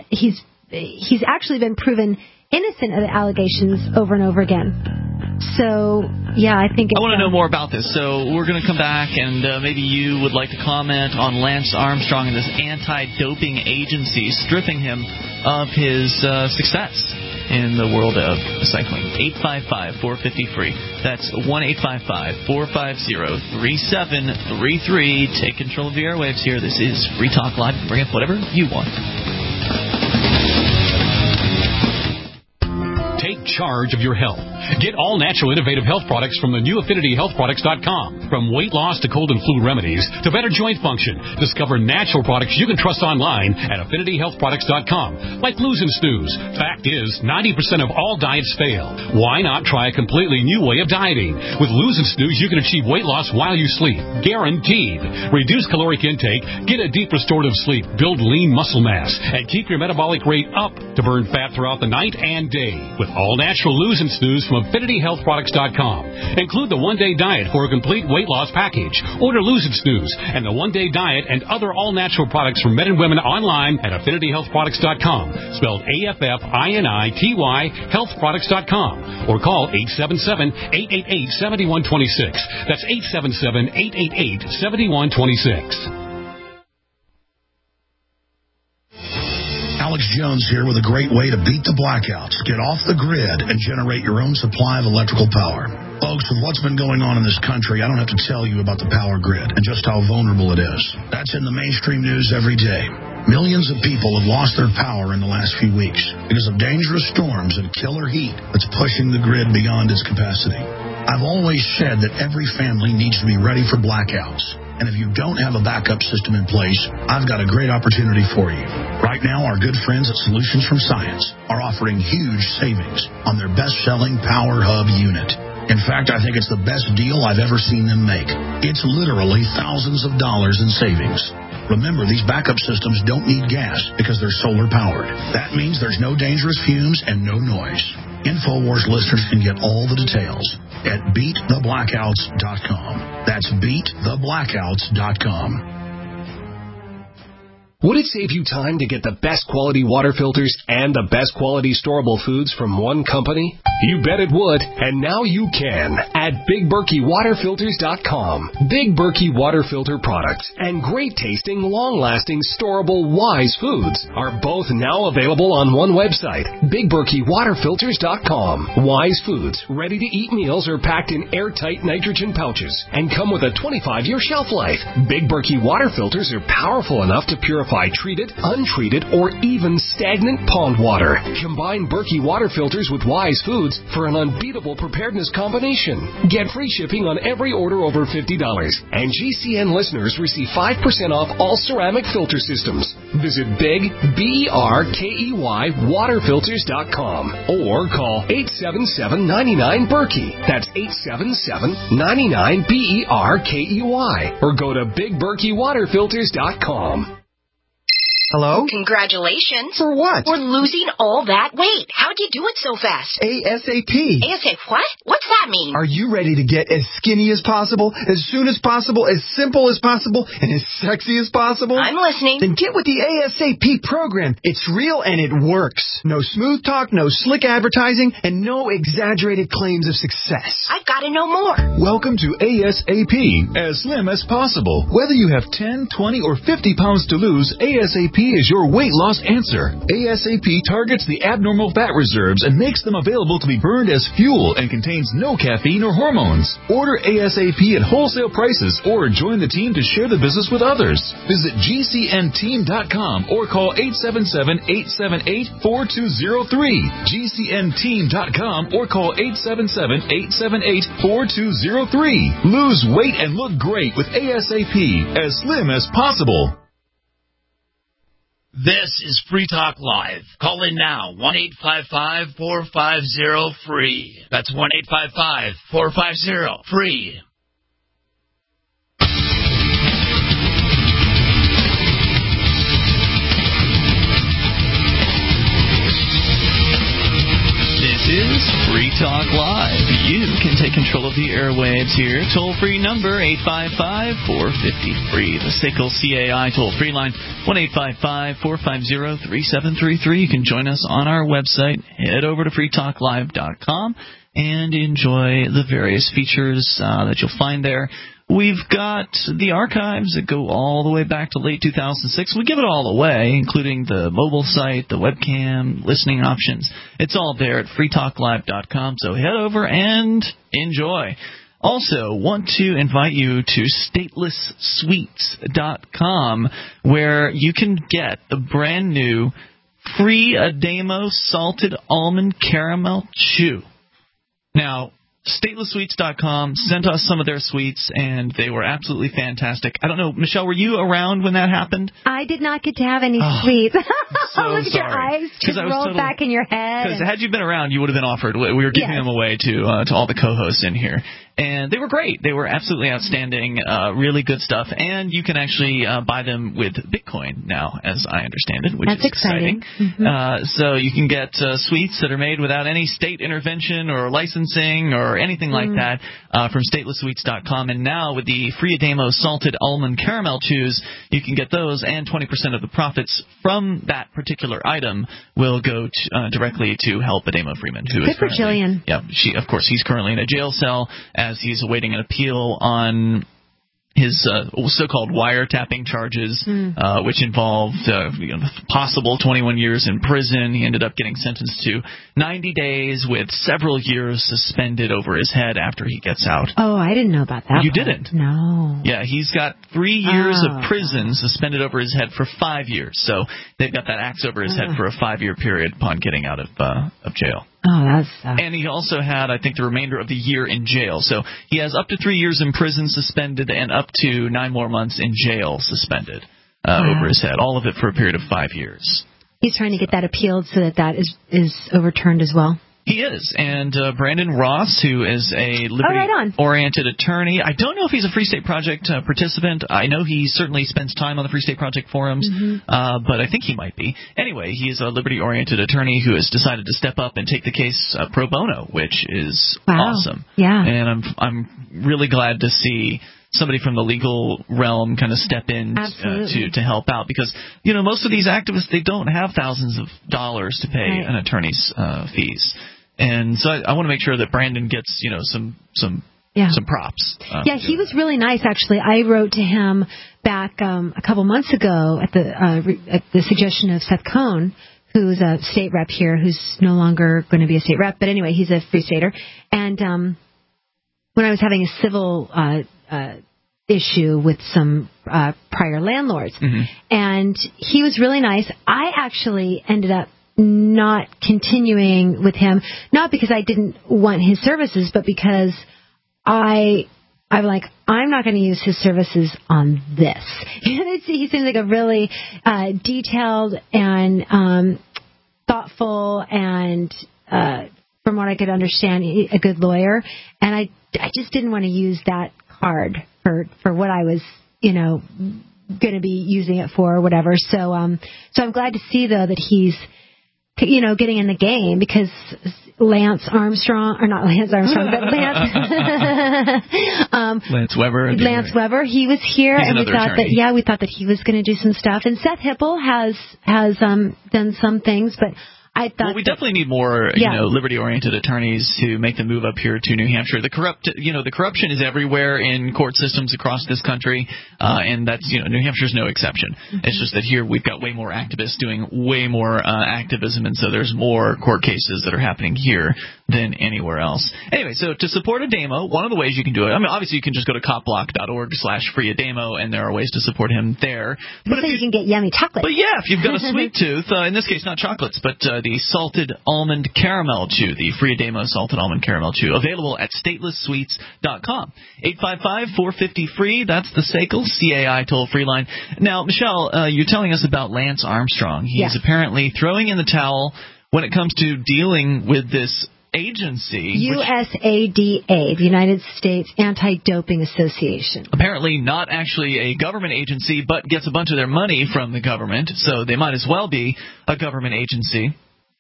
[SPEAKER 2] actually been proven innocent of the allegations over and over again. So, I think I
[SPEAKER 1] want to know more about this. So we're going to come back, and maybe you would like to comment on Lance Armstrong and this anti-doping agency stripping him of his success in the world of cycling. 855-450-FREE. That's 1-855-450-3733. Take control of the airwaves here. This is Free Talk Live. Bring up whatever you want.
[SPEAKER 9] Take charge of your health. Get all natural innovative health products from the new AffinityHealthProducts.com. From weight loss to cold and flu remedies to better joint function, discover natural products you can trust online at AffinityHealthProducts.com. Like Lose and Snooze. Fact is, 90% of all diets fail. Why not try a completely new way of dieting? With Lose and Snooze, you can achieve weight loss while you sleep. Guaranteed. Reduce caloric intake, get a deep restorative sleep, build lean muscle mass, and keep your metabolic rate up to burn fat throughout the night and day. With all-natural Lose and Snooze from AffinityHealthProducts.com. Include the one-day diet for a complete weight loss package. Order Lose and Snooze and the one-day diet and other all-natural products for men and women online at AffinityHealthProducts.com. Spelled AFFINITY healthproducts.com. Or call 877-888-7126. That's 877-888-7126.
[SPEAKER 10] Alex Jones here with a great way to beat the blackouts, get off the grid, and generate your own supply of electrical power. Folks, with what's been going on in this country, I don't have to tell you about the power grid and just how vulnerable it is. That's in the mainstream news every day. Millions of people have lost their power in the last few weeks because of dangerous storms and killer heat that's pushing the grid beyond its capacity. I've always said that every family needs to be ready for blackouts. And if you don't have a backup system in place, I've got a great opportunity for you. Right now, our good friends at Solutions from Science are offering huge savings on their best-selling Power Hub unit. In fact, I think it's the best deal I've ever seen them make. It's literally thousands of dollars in savings. Remember, these backup systems don't need gas because they're solar-powered. That means there's no dangerous fumes and no noise. InfoWars listeners can get all the details at BeatTheBlackouts.com. That's BeatTheBlackouts.com.
[SPEAKER 11] Would it save you time to get the best quality water filters and the best quality storable foods from one company? You bet it would, and now you can at BigBerkeyWaterFilters.com. Big Berkey water filter products and great tasting, long-lasting, storable Wise foods are both now available on one website, BigBerkeyWaterFilters.com. Wise foods, ready-to-eat meals are packed in airtight nitrogen pouches and come with a 25-year shelf life. Big Berkey water filters are powerful enough to purify treated, untreated, or even stagnant pond water. Combine Berkey water filters with Wise foods for an unbeatable preparedness combination. Get free shipping on every order over $50. And GCN listeners receive 5% off all ceramic filter systems. Visit BigBerkeyWaterFilters.com or call 877-99-BERKEY. That's 877-99-BERKEY. Or go to BigBerkeyWaterFilters.com.
[SPEAKER 12] Hello?
[SPEAKER 13] Congratulations.
[SPEAKER 12] For what?
[SPEAKER 13] For losing all that weight. How'd you do it so fast?
[SPEAKER 12] ASAP.
[SPEAKER 13] ASAP what? What's that mean?
[SPEAKER 12] Are you ready to get as skinny as possible, as soon as possible, as simple as possible, and as sexy as possible?
[SPEAKER 13] I'm listening.
[SPEAKER 12] Then get with the ASAP program. It's real and it works. No smooth talk, no slick advertising, and no exaggerated claims of success.
[SPEAKER 13] I've got to know more.
[SPEAKER 14] Welcome to ASAP, as slim as possible. Whether you have 10, 20, or 50 pounds to lose, ASAP is your weight loss answer. ASAP targets the abnormal fat reserves and makes them available to be burned as fuel and contains no caffeine or hormones. Order ASAP at wholesale prices or join the team to share the business with others. Visit GCNteam.com or call 877-878-4203. GCNteam.com or call 877-878-4203. Lose weight and look great with ASAP, as slim as possible.
[SPEAKER 8] This is Free Talk Live. Call in now, 1-855-450-FREE. That's 1-855-450-FREE.
[SPEAKER 1] This is Free Talk Live. You can take control of the airwaves here. Toll-free number, 855-450-FREE. The SACL CAI toll-free line, 1-855-450-3733. You can join us on our website. Head over to freetalklive.com and enjoy the various features that you'll find there. We've got the archives that go all the way back to late 2006. We give it all away, including the mobile site, the webcam, listening options. It's all there at freetalklive.com, so head over and enjoy. Also, want to invite you to statelesssweets.com, where you can get the brand new free Adamo salted almond caramel chew. Now, statelesssweets.com sent us some of their sweets, and they were absolutely fantastic. I don't know, Michelle, were you around when that happened?
[SPEAKER 2] I did not get to have any sweets.
[SPEAKER 1] So
[SPEAKER 2] look at your eyes just rolled back in your head.
[SPEAKER 1] Because had you been around, you would have been offered. We were giving them away to all the co-hosts in here. And they were great. They were absolutely outstanding, really good stuff. And you can actually buy them with Bitcoin now, as I understand it, which is exciting. Mm-hmm. So you can get sweets that are made without any state intervention or licensing or anything like that from statelesssweets.com. And now with the free Adamo salted almond caramel chews, you can get those, and 20% of the profits from that particular item will go directly to help Adamo Freeman, who is currently,
[SPEAKER 2] Jillian.
[SPEAKER 1] Yeah, of course, he's currently in a jail cell as he's awaiting an appeal on his so-called wiretapping charges, which involved possible 21 years in prison. He ended up getting sentenced to 90 days with several years suspended over his head after he gets out.
[SPEAKER 2] Oh, I didn't know about that.
[SPEAKER 1] You didn't?
[SPEAKER 2] No.
[SPEAKER 1] Yeah, he's got 3 years of prison suspended over his head for 5 years. So they've got that axe over his head for a 5-year period upon getting out of jail.
[SPEAKER 2] Oh, that's sucks.
[SPEAKER 1] And he also had, I think, the remainder of the year in jail. So he has up to 3 years in prison suspended and up to 9 more months in jail suspended over his head. All of it for a period of 5 years.
[SPEAKER 2] He's trying to get that appealed so that is overturned as well.
[SPEAKER 1] He is. And Brandon Ross, who is a liberty-oriented attorney, I don't know if he's a Free State Project participant. I know he certainly spends time on the Free State Project forums, but I think he might be. Anyway, he is a liberty-oriented attorney who has decided to step up and take the case pro bono, which is awesome.
[SPEAKER 2] Yeah.
[SPEAKER 1] And I'm really glad to see somebody from the legal realm kind of step in to help out, because most of these activists, they don't have thousands of dollars to pay an attorney's fees, and so I want to make sure that Brandon gets some props.
[SPEAKER 2] He was really nice, actually. I wrote to him back a couple months ago at the suggestion of Seth Cohn, who's a state rep here, who's no longer going to be a state rep, but anyway, he's a Free Stater, and when I was having a civil issue with some prior landlords. And he was really nice. I actually ended up not continuing with him, not because I didn't want his services, but because I'm like, I'm not going to use his services on this. He seems like a really detailed and thoughtful and from what I could understand, a good lawyer. And I just didn't want to use that card for what I was, going to be using it for or whatever. So I'm glad to see, though, that he's, getting in the game, because Lance Armstrong, or not Lance Armstrong, but
[SPEAKER 1] Lance Weber.
[SPEAKER 2] Lance Weber, he was here, and we thought that he was going to do some stuff. And Seth Hipple has done some things, but I thought.
[SPEAKER 1] Well, we definitely need more, liberty-oriented attorneys to make the move up here to New Hampshire. The corruption is everywhere in court systems across this country, and that's, New Hampshire's no exception. It's just that here we've got way more activists doing way more activism, and so there's more court cases that are happening here than anywhere else. Anyway, so to support Ademo, one of the ways you can do it, obviously you can just go to copblock.org/freeademo, and there are ways to support him there.
[SPEAKER 2] But you can get yummy chocolate.
[SPEAKER 1] But yeah, if you've got a sweet tooth, in this case not chocolates, but the salted almond caramel chew, the Free Ademo salted almond caramel chew, available at statelesssweets.com. 855-450-FREE, that's the SACL CAI toll-free line. Now, Michelle, you're telling us about Lance Armstrong. He's apparently throwing in the towel when it comes to dealing with this agency.
[SPEAKER 2] USADA, the United States Anti-Doping Association.
[SPEAKER 1] Apparently not actually a government agency, but gets a bunch of their money from the government, so they might as well be a government agency.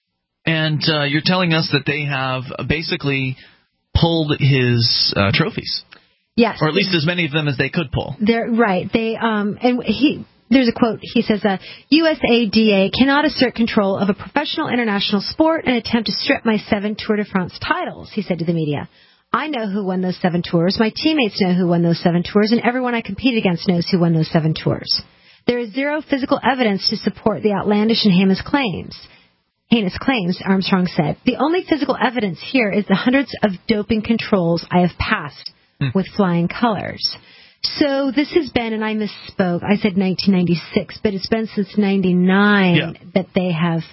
[SPEAKER 1] And you're telling us that they have basically pulled his trophies.
[SPEAKER 2] Yes.
[SPEAKER 1] Or at least as many of them as they could pull.
[SPEAKER 2] They're right. They there's a quote. He says, USADA cannot assert control of a professional international sport and attempt to strip my 7 Tour de France titles, he said to the media. I know who won those 7 tours. My teammates know who won those 7 tours, and everyone I competed against knows who won those 7 tours. There is zero physical evidence to support the outlandish and heinous claims, Armstrong said. The only physical evidence here is the hundreds of doping controls I have passed with flying colors. So this has been, and I misspoke, I said 1996, but it's been since 99 that they have,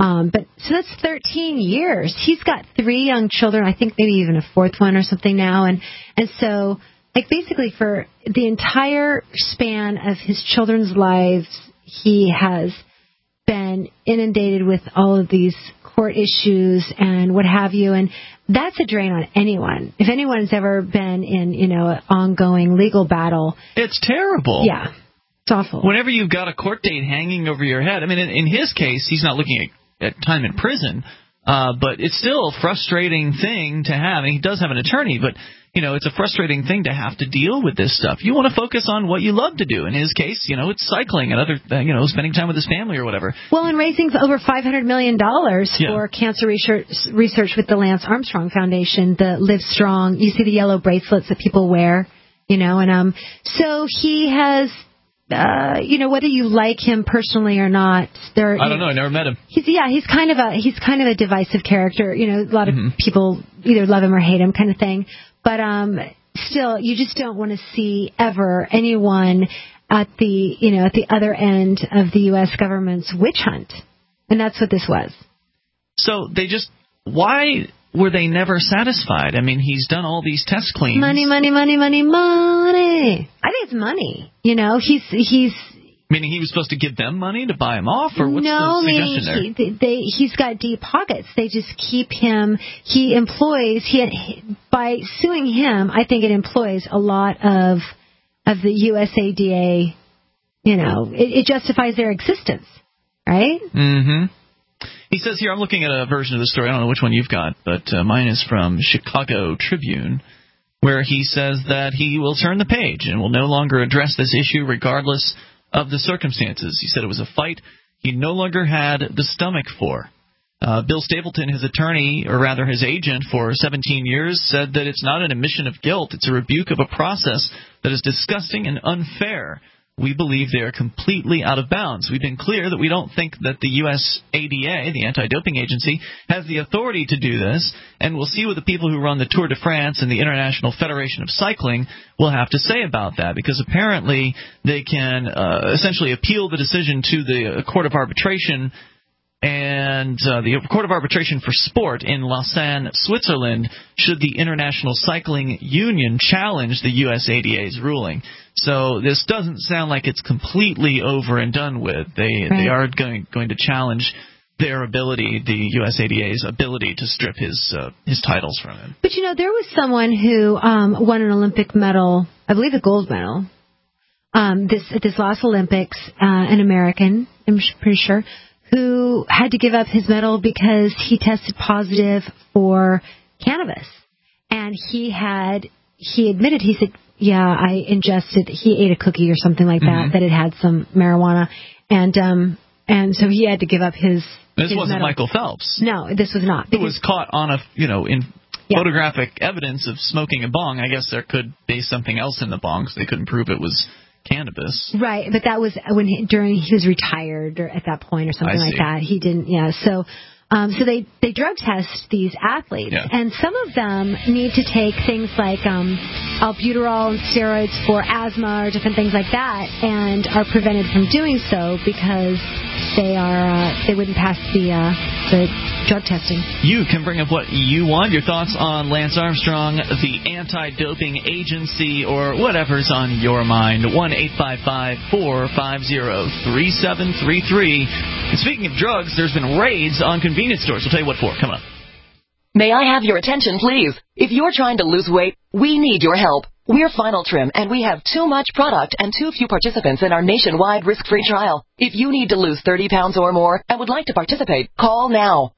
[SPEAKER 2] so that's 13 years. He's got 3 young children, I think maybe even a 4th one or something now, and so, basically for the entire span of his children's lives, he has been inundated with all of these court issues and what have you, and that's a drain on anyone. If anyone's ever been in, an ongoing legal battle,
[SPEAKER 1] it's terrible.
[SPEAKER 2] Yeah, it's awful.
[SPEAKER 1] Whenever you've got a court date hanging over your head, in his case, he's not looking at time in prison, but it's still a frustrating thing to have. And he does have an attorney, but it's a frustrating thing to have to deal with this stuff. You want to focus on what you love to do. In his case, it's cycling and other, spending time with his family or whatever.
[SPEAKER 2] Well, and raising over $500 million for cancer research with the Lance Armstrong Foundation, the Live Strong. You see the yellow bracelets that people wear, and so he has. Whether you like him personally or not,
[SPEAKER 1] I don't know. I never met him.
[SPEAKER 2] He's kind of a divisive character. A lot of people either love him or hate him, kind of thing. But still, you just don't want to see ever anyone at the other end of the U.S. government's witch hunt, and that's what this was.
[SPEAKER 1] So they just why were they never satisfied? I mean, he's done all these test cleans.
[SPEAKER 2] Money. I think it's money. You know, he's.
[SPEAKER 1] Meaning he was supposed to give them money to buy him off, or what's the suggestion there?
[SPEAKER 2] He's got deep pockets. They just keep him. By suing him, I think it employs a lot of the USADA. You know, it justifies their existence, right?
[SPEAKER 1] Mm-hmm. He says here, I'm looking at a version of the story. I don't know which one you've got, but mine is from Chicago Tribune, where he says that he will turn the page and will no longer address this issue regardless of the circumstances. He said it was a fight he no longer had the stomach for. Bill Stapleton, his attorney, or rather his agent for 17 years, said that it's not an admission of guilt. It's a rebuke of a process that is disgusting and unfair. We believe they are completely out of bounds. We've been clear that we don't think that the USADA, the anti-doping agency, has the authority to do this, and we'll see what the people who run the Tour de France and the International Federation of Cycling will have to say about that, because apparently they can essentially appeal the decision to the Court of Arbitration, and the Court of Arbitration for Sport in Lausanne, Switzerland, should the International Cycling Union challenge the USADA's ruling. So this doesn't sound like it's completely over and done with. They are going to challenge their ability, the USADA's ability to strip his titles from him.
[SPEAKER 2] But, you know, there was someone who won an Olympic medal, I believe a gold medal, at this last Olympics, an American, I'm pretty sure, who had to give up his medal because he tested positive for cannabis. And he admitted, he said, yeah, I ingested, he ate a cookie or something like that, that it had some marijuana. And so he had to give up his
[SPEAKER 1] This wasn't
[SPEAKER 2] medal.
[SPEAKER 1] Michael Phelps.
[SPEAKER 2] No, this was not.
[SPEAKER 1] Who was caught on in photographic evidence of smoking a bong. I guess there could be something else in the bong because they couldn't prove it was cannabis.
[SPEAKER 2] Right, but that was during he was retired or at that point or something like that. He didn't, So they drug test these athletes, and some of them need to take things like albuterol and steroids for asthma or different things like that, and are prevented from doing so because they wouldn't pass the drug testing.
[SPEAKER 1] You can bring up what you want. Your thoughts on Lance Armstrong, the anti-doping agency, or whatever's on your mind. 1-855-450-3733. And speaking of drugs, there's been raids on convenience stores. We'll tell you what for. Coming up.
[SPEAKER 15] May I have your attention, please? If you're trying to lose weight, we need your help. We're Final Trim, and we have too much product and too few participants in our nationwide risk-free trial. If you need to lose 30 pounds or more and would like to participate, call now.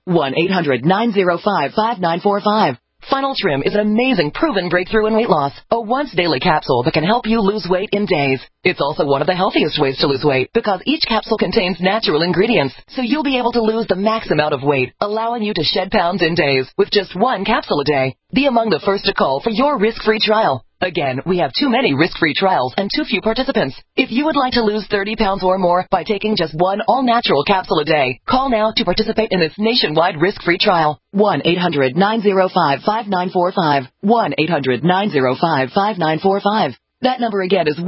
[SPEAKER 15] 1-800-905-5945. Final Trim is an amazing, proven breakthrough in weight loss. A once-daily capsule that can help you lose weight in days. It's also one of the healthiest ways to lose weight because each capsule contains natural ingredients, so you'll be able to lose the max amount of weight, allowing you to shed pounds in days with just one capsule a day. Be among the first to call for your risk-free trial. Again, we have too many risk-free trials and too few participants. If you would like to lose 30 pounds or more by taking just one all-natural capsule a day, call now to participate in this nationwide risk-free trial. 1-800-905-5945. 1-800-905-5945. That number again is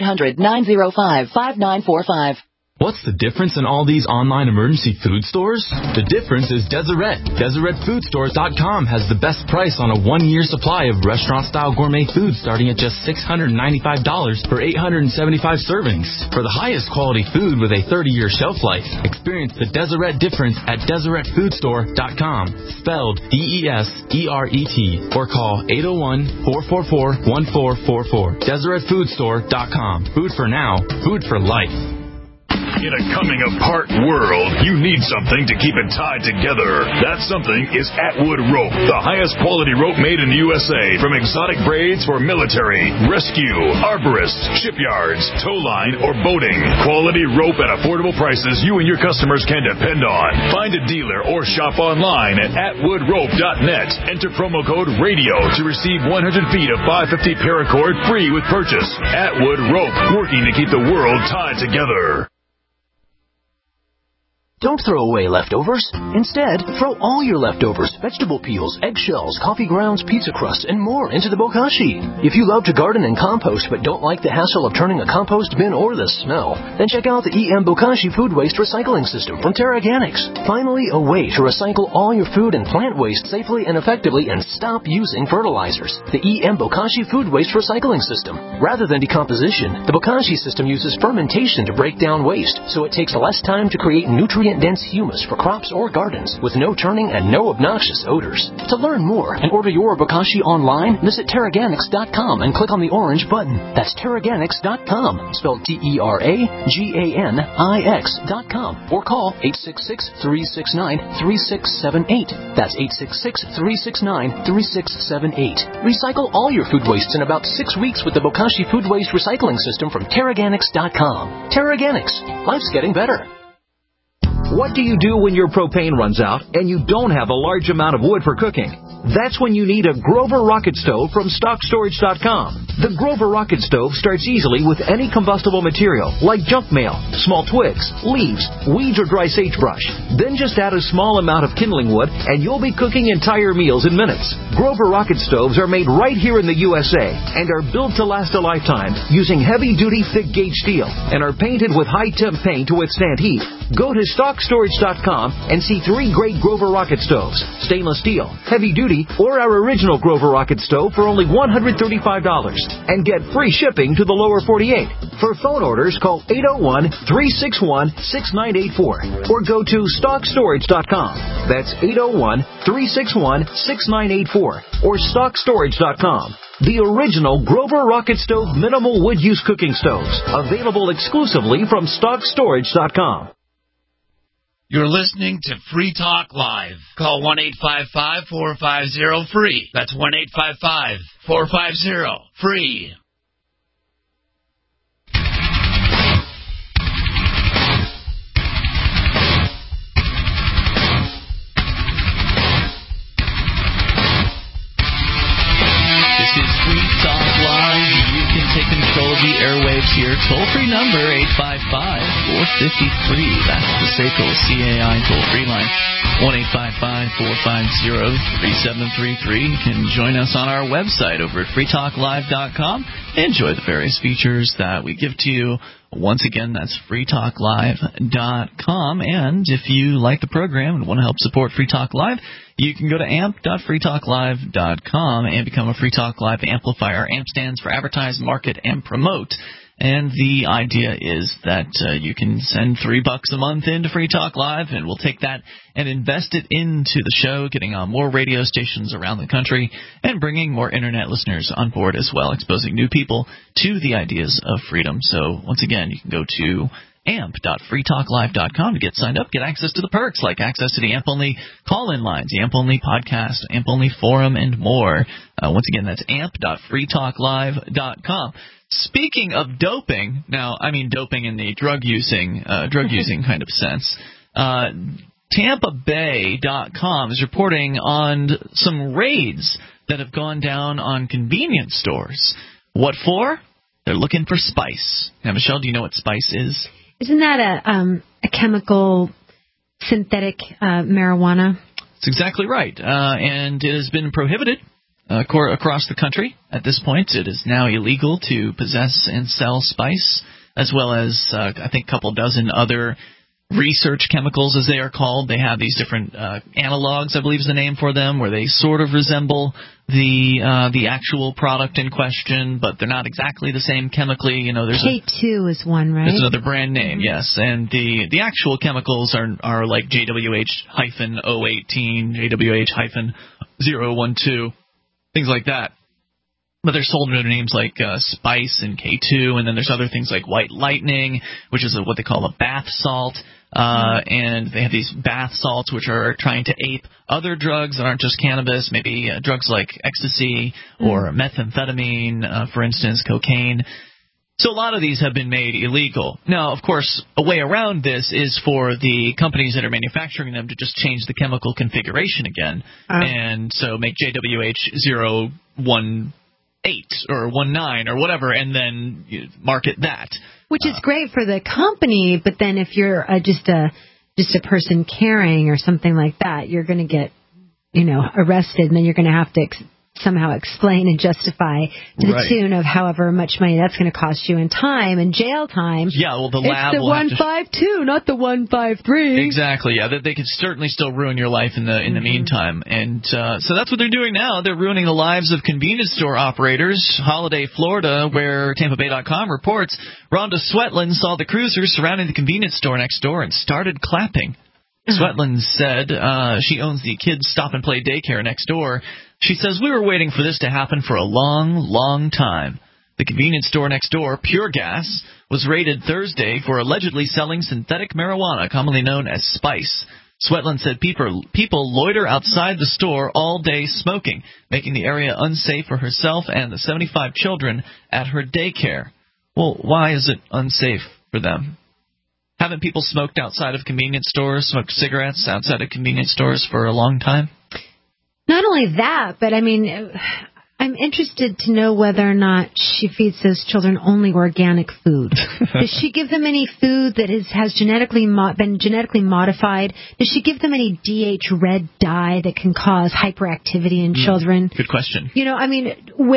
[SPEAKER 15] 1-800-905-5945.
[SPEAKER 16] What's the difference in all these online emergency food stores? The difference is Deseret. DeseretFoodStores.com has the best price on a one-year supply of restaurant-style gourmet food starting at just $695 for 875 servings. For the highest quality food with a 30-year shelf life, experience the Deseret difference at DeseretFoodStore.com, spelled DESERET, or call 801-444-1444. DeseretFoodStore.com. Food for now, food for life.
[SPEAKER 14] In a coming-apart world, you need something to keep it tied together. That something is Atwood Rope, the highest quality rope made in the USA, from exotic braids for military, rescue, arborists, shipyards, tow line, or boating. Quality rope at affordable prices you and your customers can depend on. Find a dealer or shop online at atwoodrope.net. Enter promo code RADIO to receive 100 feet of 550 paracord free with purchase. Atwood Rope, working to keep the world tied together.
[SPEAKER 17] Don't throw away leftovers. Instead, throw all your leftovers, vegetable peels, eggshells, coffee grounds, pizza crust, and more into the bokashi. If you love to garden and compost but don't like the hassle of turning a compost bin or the smell, then check out the EM Bokashi Food Waste Recycling System from TerraGanix. Finally, a way to recycle all your food and plant waste safely and effectively and stop using fertilizers. The EM Bokashi Food Waste Recycling System. Rather than decomposition, the Bokashi system uses fermentation to break down waste, so it takes less time to create nutrient-dense humus for crops or gardens with no turning and no obnoxious odors. To learn more and order your Bokashi online, visit TerraGanix.com and click on the orange button. That's TerraGanix.com, spelled TerraGanix.com, or call 866-369-3678. That's 866-369-3678. Recycle all your food wastes in about 6 weeks with the Bokashi Food Waste Recycling System from TerraGanix.com. TerraGanix. Life's getting better.
[SPEAKER 18] What do you do when your propane runs out and you don't have a large amount of wood for cooking? That's when you need a Grover Rocket Stove from StockStorage.com. The Grover Rocket Stove starts easily with any combustible material like junk mail, small twigs, leaves, weeds, or dry sagebrush. Then just add a small amount of kindling wood and you'll be cooking entire meals in minutes. Grover Rocket Stoves are made right here in the USA and are built to last a lifetime using heavy-duty thick-gauge steel and are painted with high-temp paint to withstand heat. Go to StockStorage.com and see 3 great Grover Rocket Stoves, stainless steel, heavy-duty, or our original Grover Rocket Stove for only $135 and get free shipping to the lower 48. For phone orders, call 801-361-6984 or go to StockStorage.com. That's 801-361-6984 or StockStorage.com. The original Grover Rocket Stove minimal wood use cooking stoves, available exclusively from StockStorage.com.
[SPEAKER 8] You're listening to Free Talk Live. Call 1-855-450-FREE. That's 1-855-450-FREE.
[SPEAKER 1] This is Free Talk Live. You can take control of the airwaves here. Toll-free number, 855-450-FREE. That's the SACL CAI toll-free line, 1-855-450-3733. You can join us on our website over at freetalklive.com. Enjoy the various features that we give to you. Once again, that's freetalklive.com. And if you like the program and want to help support Free Talk Live, you can go to amp.freetalklive.com and become a Free Talk Live amplifier. AMP stands for Advertise, Market, and Promote. And the idea is that you can send $3 a month into Free Talk Live, and we'll take that and invest it into the show, getting on more radio stations around the country and bringing more Internet listeners on board as well, exposing new people to the ideas of freedom. So, once again, you can go to amp.freetalklive.com to get signed up, get access to the perks like access to the AMP-only call-in lines, the AMP-only podcast, AMP-only forum, and more. Once again, that's amp.freetalklive.com. Speaking of doping, now I mean doping in the drug using kind of sense. TampaBay.com is reporting on some raids that have gone down on convenience stores. What for? They're looking for spice. Now, Michelle, do you know what spice is?
[SPEAKER 2] Isn't that a chemical synthetic marijuana?
[SPEAKER 1] That's exactly right. And it has been prohibited across the country at this point. It is now illegal to possess and sell spice, as well as I think a couple dozen other research chemicals, as they are called. They have these different analogs, I believe is the name for them, where they sort of resemble the actual product in question, but they're not exactly the same chemically. You know, there's
[SPEAKER 2] K2 is one, right?
[SPEAKER 1] There's another brand name, yes. And the actual chemicals are like JWH-018, JWH-012, things like that. But they're sold under names like Spice and K2, and then there's other things like White Lightning, which is what they call a bath salt. And they have these bath salts which are trying to ape other drugs that aren't just cannabis, maybe drugs like ecstasy or methamphetamine, for instance, cocaine. So a lot of these have been made illegal. Now, of course, a way around this is for the companies that are manufacturing them to just change the chemical configuration again, and so make JWH-018 or 19 or whatever, and then market that.
[SPEAKER 2] Which is great for the company, but then if you're just a just a person carrying or something like that, you're going to get, arrested, and then you're going to have to somehow explain and justify to the tune of however much money that's going to cost you in time and jail time.
[SPEAKER 1] Yeah, well, the lab
[SPEAKER 2] will have to... It's the 152, not the 153.
[SPEAKER 1] Exactly, yeah. They could certainly still ruin your life in the meantime. And so that's what they're doing now. They're ruining the lives of convenience store operators. Holiday, Florida, where TampaBay.com reports, Rhonda Sweatland saw the cruiser surrounding the convenience store next door and started clapping. Sweatland said she owns the kids' stop-and-play daycare next door. She says, we were waiting for this to happen for a long, long time. The convenience store next door, Pure Gas, was raided Thursday for allegedly selling synthetic marijuana, commonly known as spice. Sweatland said people loiter outside the store all day smoking, making the area unsafe for herself and the 75 children at her daycare. Well, why is it unsafe for them? Haven't people smoked outside of convenience stores, smoked cigarettes outside of convenience stores for a long time?
[SPEAKER 2] Not only that, but I mean, I'm interested to know whether or not she feeds those children only organic food. Does she give them any food that has been genetically modified? Does she give them any DH red dye that can cause hyperactivity in children?
[SPEAKER 1] Good question.
[SPEAKER 2] I mean,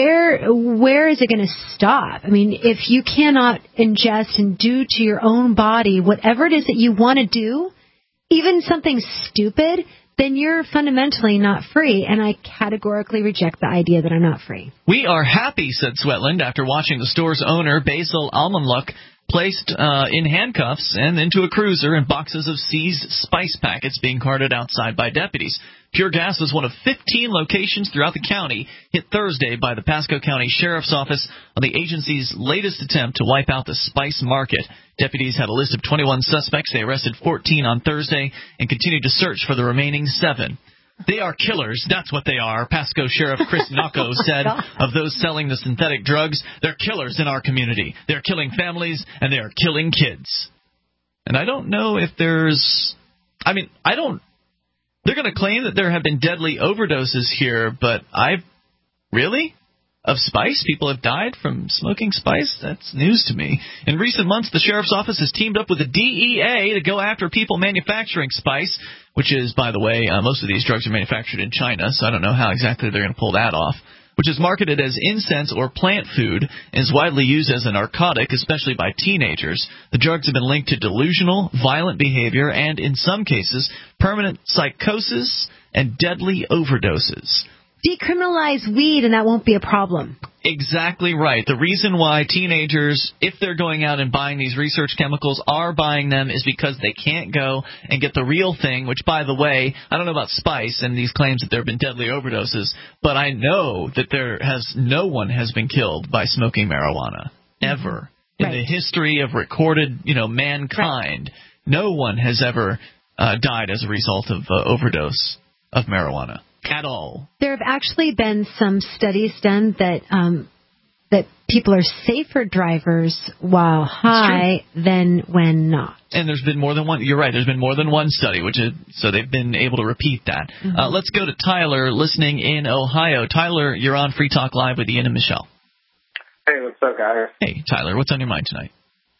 [SPEAKER 2] where is it going to stop? I mean, if you cannot ingest and do to your own body whatever it is that you want to do, even something stupid, then you're fundamentally not free, and I categorically reject the idea that I'm not free.
[SPEAKER 1] We are happy, said Sweatland, after watching the store's owner, Basil Almanluck, placed in handcuffs and into a cruiser and boxes of seized spice packets being carted outside by deputies. Pure Gas was one of 15 locations throughout the county hit Thursday by the Pasco County Sheriff's Office on the agency's latest attempt to wipe out the spice market. Deputies had a list of 21 suspects. They arrested 14 on Thursday and continued to search for the remaining 7. They are killers. That's what they are. Pasco Sheriff Chris Nocco said of those selling the synthetic drugs, they're killers in our community. They're killing families, and they are killing kids. And I don't know if there's... They're going to claim that there have been deadly overdoses here, but Really? Of spice? People have died from smoking spice? That's news to me. In recent months, the Sheriff's Office has teamed up with the DEA to go after people manufacturing spice, which is, by the way, most of these drugs are manufactured in China, so I don't know how exactly they're going to pull that off, which is marketed as incense or plant food and is widely used as a narcotic, especially by teenagers. The drugs have been linked to delusional, violent behavior and, in some cases, permanent psychosis and deadly overdoses.
[SPEAKER 2] Decriminalize weed and that won't be a problem.
[SPEAKER 1] Exactly right. The reason why teenagers, if they're going out and buying these research chemicals, are buying them is because they can't go and get the real thing, which, by the way, I don't know about spice and these claims that there have been deadly overdoses, but I know that no one has been killed by smoking marijuana, ever. In the history of recorded, mankind, no one has ever died as a result of overdose of marijuana. At all.
[SPEAKER 2] There have actually been some studies done that people are safer drivers while high than when not.
[SPEAKER 1] And there's been more than one. You're right. There's been more than one study, so they've been able to repeat that. Mm-hmm. Let's go to Tyler, listening in Ohio. Tyler, you're on Free Talk Live with Ian and Michelle.
[SPEAKER 19] Hey, what's up, guys?
[SPEAKER 1] Hey, Tyler, what's on your mind tonight?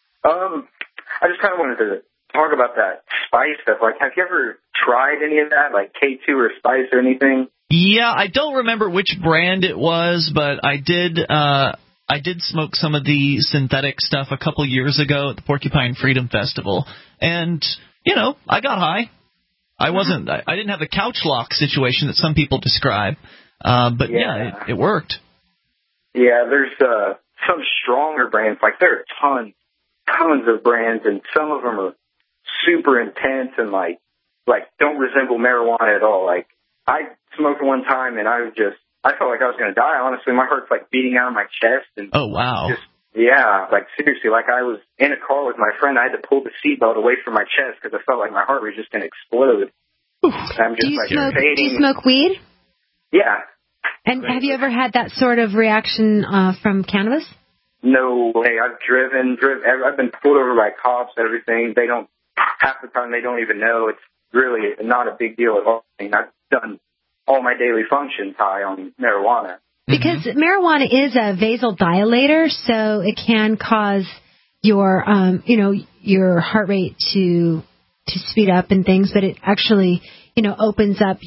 [SPEAKER 19] I just kind of wanted to talk about that spice stuff. Like, have you ever tried any of that, like K2 or Spice or anything?
[SPEAKER 1] Yeah, I don't remember which brand it was, but I did smoke some of the synthetic stuff a couple years ago at the Porcupine Freedom Festival, and I got high. I didn't have the couch lock situation that some people describe, but it worked. Yeah, there's some stronger brands. Like, there are tons of brands, and some of them are super intense and like don't resemble marijuana at all. Like, I smoked one time and I felt like I was going to die. Honestly, my heart's like beating out of my chest. And oh, wow.
[SPEAKER 19] Like, seriously, like I was in a car with my friend. I had to pull the seatbelt away from my chest because I felt like my heart was just going to explode. I'm just
[SPEAKER 2] do you smoke weed?
[SPEAKER 19] Yeah.
[SPEAKER 2] And have you ever had that sort of reaction from cannabis?
[SPEAKER 19] No way. I've been pulled over by cops and everything. Half the time they don't even know. It's really not a big deal at all. I mean, I've done all my daily functions high on marijuana.
[SPEAKER 2] Because marijuana is a vasodilator, so it can cause your heart rate to speed up and things, but it actually, opens up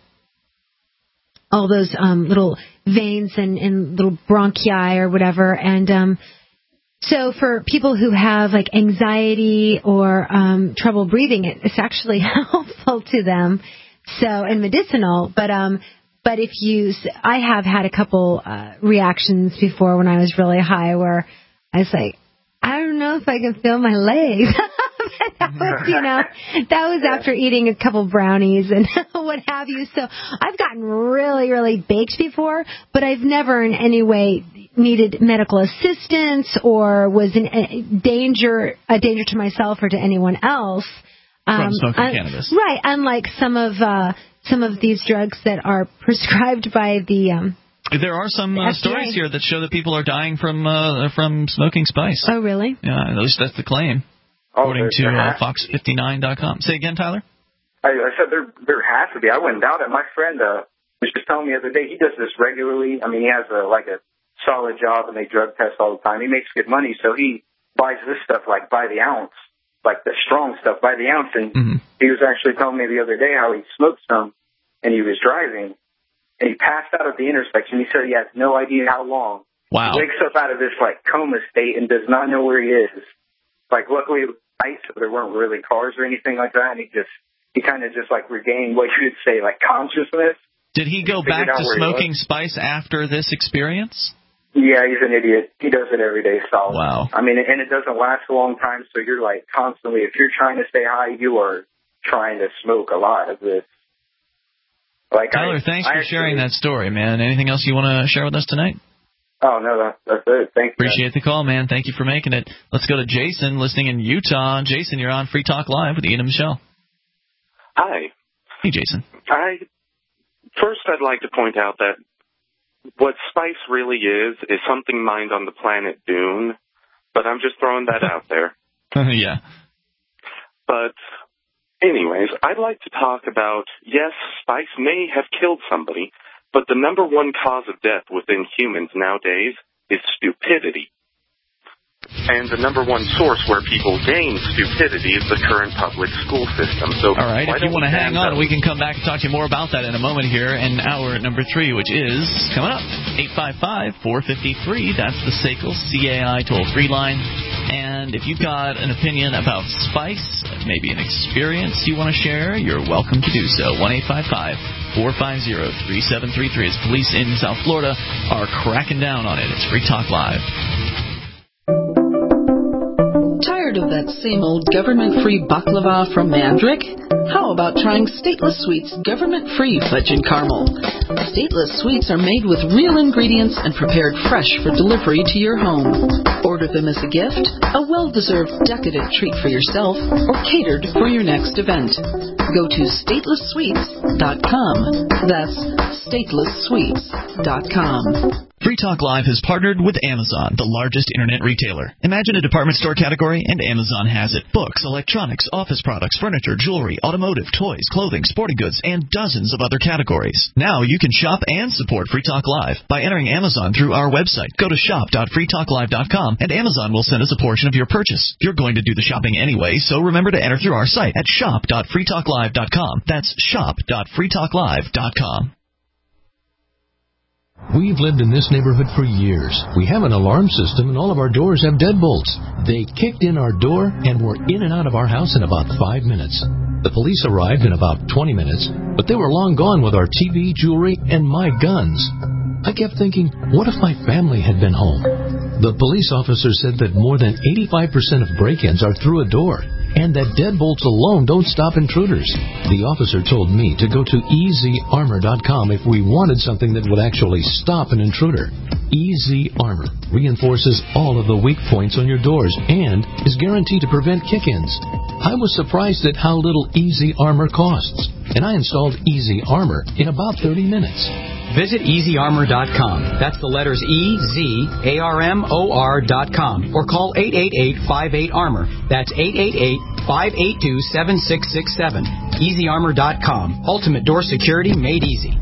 [SPEAKER 2] all those little veins and little bronchi or whatever. And so for people who have like anxiety or trouble breathing, it's actually helpful to them. So, and medicinal, but if I have had a couple reactions before when I was really high where I was like, I don't know if I can feel my legs. That was after eating a couple brownies and what have you. So I've gotten really, really baked before, but I've never in any way needed medical assistance or was in a danger to myself or to anyone else.
[SPEAKER 1] From smoking cannabis.
[SPEAKER 2] Right, unlike some of these drugs that are prescribed by the
[SPEAKER 1] there are some stories here that show that people are dying from smoking spice.
[SPEAKER 2] Oh, really?
[SPEAKER 1] Yeah, at least that's the claim, according to Fox59.com. Say again, Tyler?
[SPEAKER 19] I said there has to be. I went and down it. My friend was just telling me the other day, he does this regularly. I mean, he has a solid job, and they drug test all the time. He makes good money, so he buys this stuff like by the ounce, like the strong stuff by the ounce. And he was actually telling me the other day how he smoked some, and he was driving. And he passed out at the intersection. He said he has no idea how long.
[SPEAKER 1] Wow.
[SPEAKER 19] He wakes up out of this coma state and does not know where he is. Luckily it was night, so there weren't really cars or anything like that. And he kind of just regained what you would say consciousness.
[SPEAKER 1] Did he go back to smoking spice after this experience?
[SPEAKER 19] Yeah, he's an idiot. He does it every day solid.
[SPEAKER 1] Wow.
[SPEAKER 19] I mean, and it doesn't last a long time. So you're constantly, if you're trying to stay high, you are trying to smoke a lot of this.
[SPEAKER 1] Tyler, thanks for sharing that story, man. Anything else you want to share with us tonight?
[SPEAKER 19] Oh, no, that's it. Thank you.
[SPEAKER 1] Appreciate the call, man. Thank you for making it. Let's go to Jason, listening in Utah. Jason, you're on Free Talk Live with Ian and Michelle.
[SPEAKER 20] Hi.
[SPEAKER 1] Hey, Jason.
[SPEAKER 20] First, I'd like to point out that what spice really is something mined on the planet Dune, but I'm just throwing that out there.
[SPEAKER 1] Yeah.
[SPEAKER 20] But anyways, I'd like to talk about, yes, spice may have killed somebody, but the number one cause of death within humans nowadays is stupidity. And the number one source where people gain stupidity is the current public school system. So,
[SPEAKER 1] all right, if you want to hang on, we can come back and talk to you more about that in a moment here in hour number 3, which is coming up. 855-453, that's the SACL CAI toll-free line. And if you've got an opinion about spice, maybe an experience you want to share, you're welcome to do so. 1-855-450-3733. As police in South Florida are cracking down on it. It's Free Talk Live.
[SPEAKER 21] Tired of that same old government-free baklava from Mandrick? How about trying Stateless Sweets government-free fudge and caramel? Stateless Sweets are made with real ingredients and prepared fresh for delivery to your home. Order them as a gift, a well-deserved decadent treat for yourself, or catered for your next event. Go to statelesssweets.com. That's statelesssweets.com.
[SPEAKER 1] Free Talk Live has partnered with Amazon, the largest internet retailer. Imagine a department store category, and Amazon has it. Books, electronics, office products, furniture, jewelry, automotive, toys, clothing, sporting goods, and dozens of other categories. Now you can shop and support Free Talk Live by entering Amazon through our website. Go to shop.freetalklive.com, and Amazon will send us a portion of your purchase. You're going to do the shopping anyway, so remember to enter through our site at shop.freetalklive.com. That's shop.freetalklive.com.
[SPEAKER 22] We've lived in this neighborhood for years. We have an alarm system, and all of our doors have deadbolts. They kicked in our door and were in and out of our house in about 5 minutes. The police arrived in about 20 minutes, but they were long gone with our TV, jewelry, and my guns. I kept thinking, what if my family had been home? The police officer said that more than 85% of break-ins are through a door, and that deadbolts alone don't stop intruders. The officer told me to go to EasyArmor.com if we wanted something that would actually stop an intruder. Easy Armor reinforces all of the weak points on your doors and is guaranteed to prevent kick-ins. I was surprised at how little Easy Armor costs, and I installed Easy Armor in about 30 minutes.
[SPEAKER 23] Visit EasyArmor.com. That's the letters EasyArmor.com. Or call 888-58-ARMOR. That's 888-582-7667. EasyArmor.com. Ultimate door security made easy.